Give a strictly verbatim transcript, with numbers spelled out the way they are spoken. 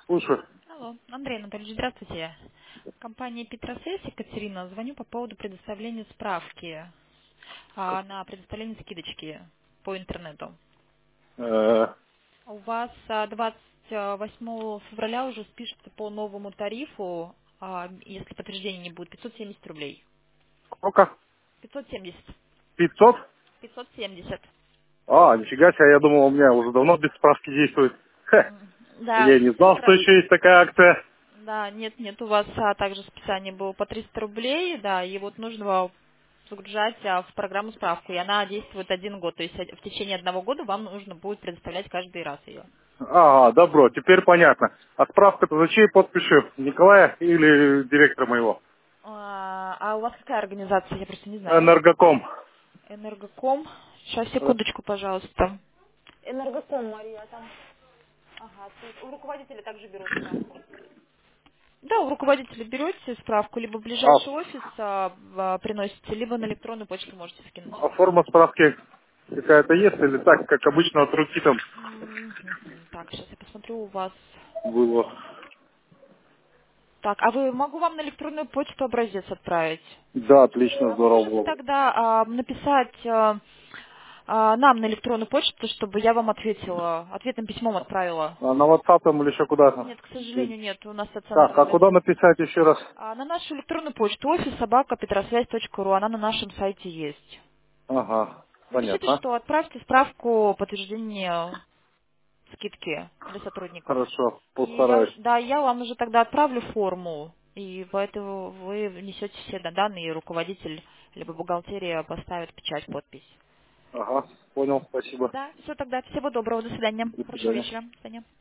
Слушай, Алло, Андрей Анатольевич, здравствуйте. Компания Петросес, Екатерина, звоню по поводу предоставления справки а, на предоставление скидочки по интернету. э, У вас а, двадцать восьмого февраля уже спишется по новому тарифу, а, если подтверждения не будет, пятьсот семьдесят рублей. сколько? пятьсот семьдесят. пятьсот? пятьсот семьдесят. А, нифига себе, я думал, у меня уже давно без справки действует. Ха, М, Да, я не знал, что спра- еще есть такая акция. да, нет, нет, у вас а, также списание было по триста рублей, да, и вот нужно загружать а, в программу справку, и она действует один год, то есть од- в течение одного года вам нужно будет предоставлять каждый раз ее. Ага, добро, теперь понятно. А справка-то за чьей подписью? Николая или директора моего? А, а у вас какая организация, я просто не знаю. Энергоком. Энергоком. Сейчас, Э, секундочку, пожалуйста. Энергоком, Мария, там. Ага, то есть у руководителя также берут справку. Да, у руководителя берете справку, либо в ближайший А, офис а, в- приносите, либо на электронную почту можете скинуть. а форма справки какая-то есть или так, как обычно от руки там М, мгм. Так, сейчас я посмотрю у вас. было? Так, а вы могу вам на электронную почту образец отправить? Да, отлично, А вы здорово можете было бы. тогда а, написать а, а, нам на электронную почту, чтобы я вам ответила, ответным письмом отправила? А на WhatsApp там или еще куда-то? Нет, к сожалению, нет, у нас Так, стационарный а номер куда телефона. написать еще раз? А на нашу электронную почту офис собака петросвязь точка ру, она на нашем сайте есть. Ага, Напишите, понятно. что отправьте справку подтверждения скидки для сотрудников. Хорошо, И я постараюсь. уже, да, я вам уже тогда отправлю форму, и поэтому вы внесете все данные, и руководитель либо бухгалтерия поставит печать, подпись. Ага, понял, спасибо. Да, все тогда. Всего доброго, до свидания. До Хорошего свидания. вечера. До свидания.